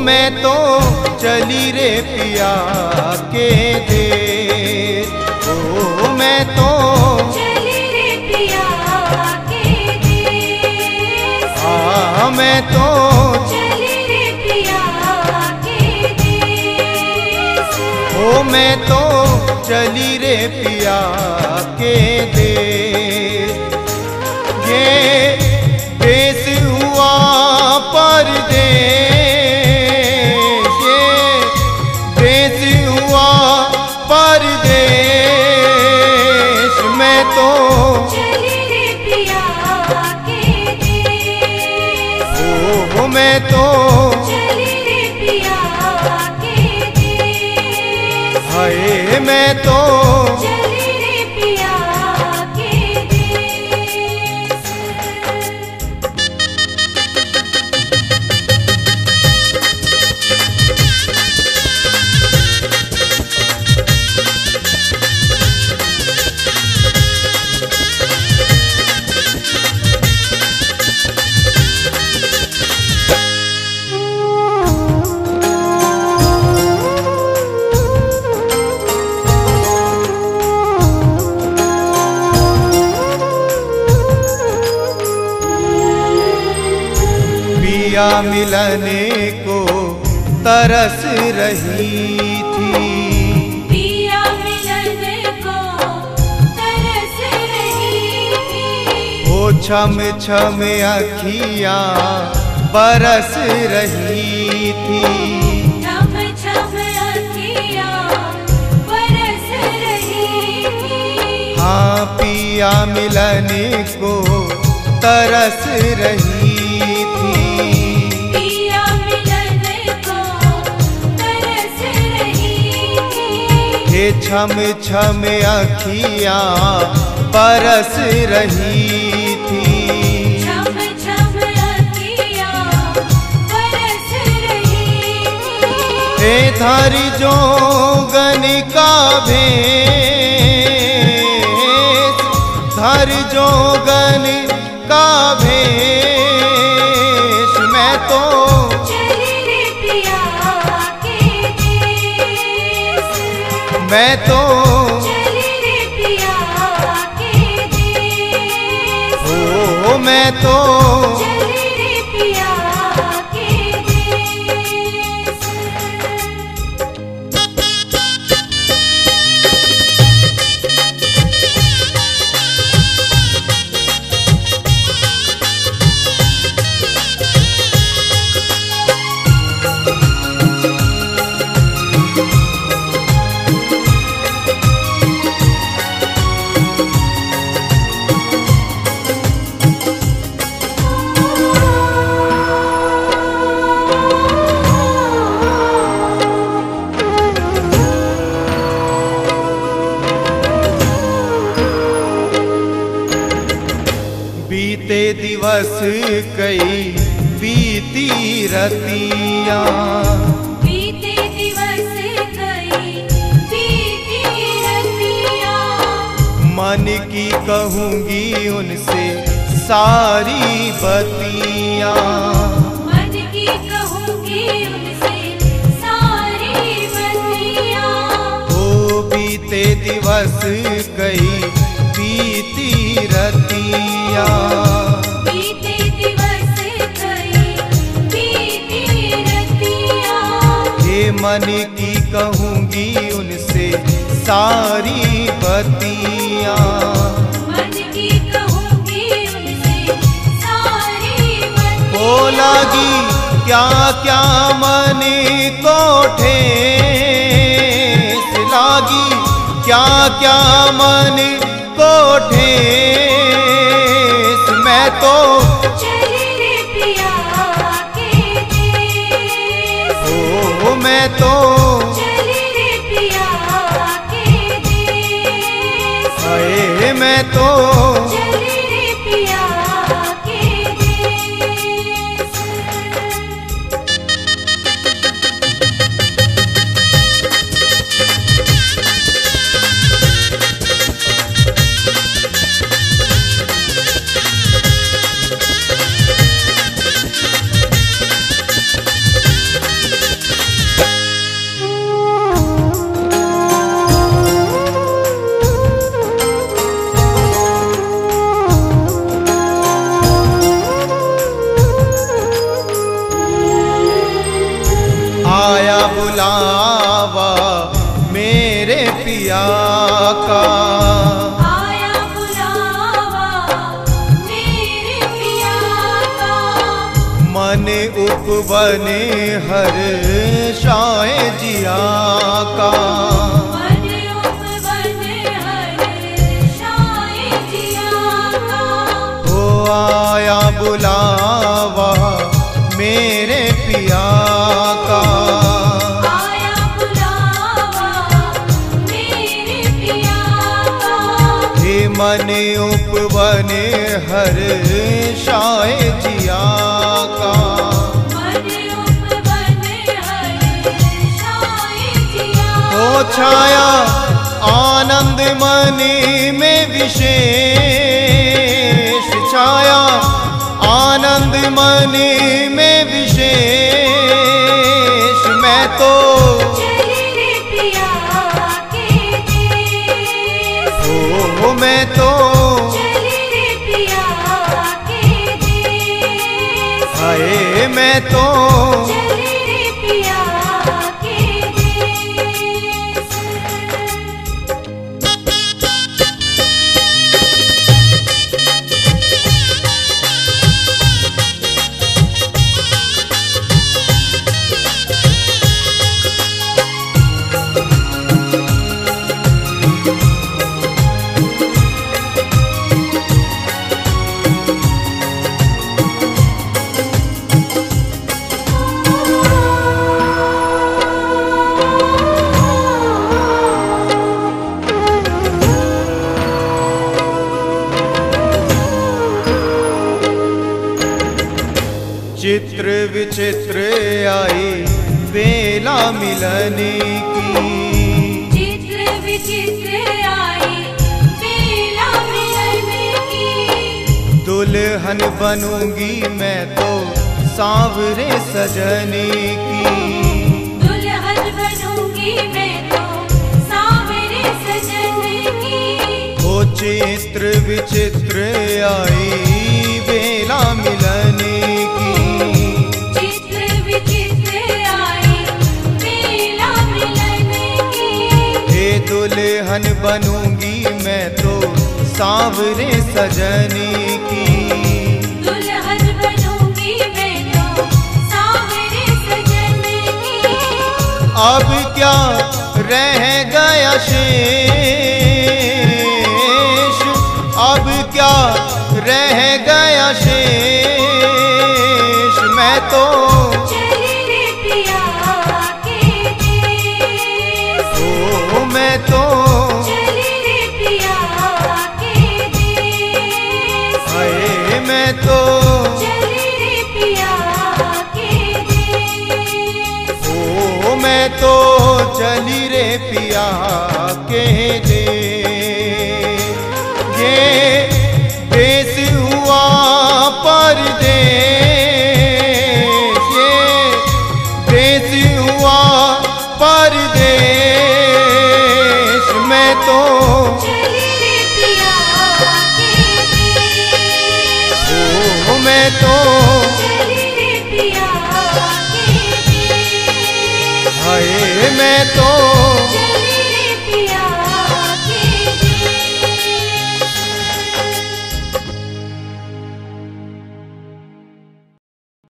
मैं तो चली रे पिया के देश, ओ मैं तो चली रे पिया के देश। हाँ मैं तो चली रे पिया के देश। ओ मैं तो चली रे पिया के देश। ये देश हुआ परदेश, ये देश हुआ परदेश। मैं तो चली रे पिया के देश। ओ मैं तो चली रे पिया के देश। हाय मैं तो चली रे पिया के देश। पिया मिलने को तरस रही थी, पिया मिलन को तरस रही थी। ओ छम छम अखियाँ बरस रही थी। छम छम अखियाँ बरस रही थी। हाँ पिया मिलने को तरस रही थी। पिया मिलन को तरस रही थी। हे छम छम अखियाँ बरस रही थी। छम छम अखियाँ बरस रही थी। हे धारी जोगन का भेष, धारी जोगन का भेष। मैं तो चली रे पिया के देश। मैं तो चली रे पिया के देश। ओ मैं तो चली रे पिया के देश। बीते दिवस कई बीती रतियाँ, बीते दिवस गई बीती रतियाँ। मन की कहूँगी उनसे सारी बतियाँ। मन की कहूँगी उनसे सारी बतियाँ। ओ बीते दिवस कई बीती रतियाँ। बीते दिवस गई बीती रतियाँ। ये मन की कहूँगी उनसे सारी बतियाँ। मन की कहूँगी उनसे सारी बतियाँ। हो लगी क्या क्या मन को ठेस, लागी क्या क्या मन को ठेस। मैं तो चली रे पिया के देश। ओ मैं तो चली रे पिया के देश। हाय मैं तो चली रे पिया के देश। बुलावा मेरे पिया का, आया बुलावा मेरे पिया का। मन उपवन हर्षाए जिया का, मन उपवन हर्षाए जिया का। हो आया बुलावा मेरे पिया का, आया बुलावा मेरे पिया का। हे मन उपवन हर्षाए जिया का, मन उपवन हर्षाए जिया हो छाया आनंद मन में विशेष, छाया आनंद मन में विशेष। मैं तो चली रे पिया के देश, हो मैं तो चली रे पिया के देश। हाय मैं तो चली रे पिया के देश। चित्र विचित्र आई बेला मिलने की, चित्र विचित्र आई बेला मिलने की। दुल्हन बनूंगी मैं तो सांवरे सजने की, दुल्हन बनूंगी मैं तो सांवरे सजने की। हो चित्र विचित्र आई बेला मिलने की, चित्र विचित्र आई बेला मिलने की। हे दुल्हन बनूंगी मैं तो सांवरे सजने की। दुल्हन बनूंगी मैं तो सांवरे सजने की। अब क्या रह गया शेष, अब क्या रह गया शेष। मैं तो चली रे पिया के देश, हो मैं तो चली रे पिया के देश। हाय मैं तो चली रे पिया के देश। हो मैं तो चली रे पिया के दे। ये देश हुआ परदेश, ये देश हुआ परदेश। मैं तो चली रे पिया के देश, हो मैं तो चली रे पिया के देश। हाय मैं तो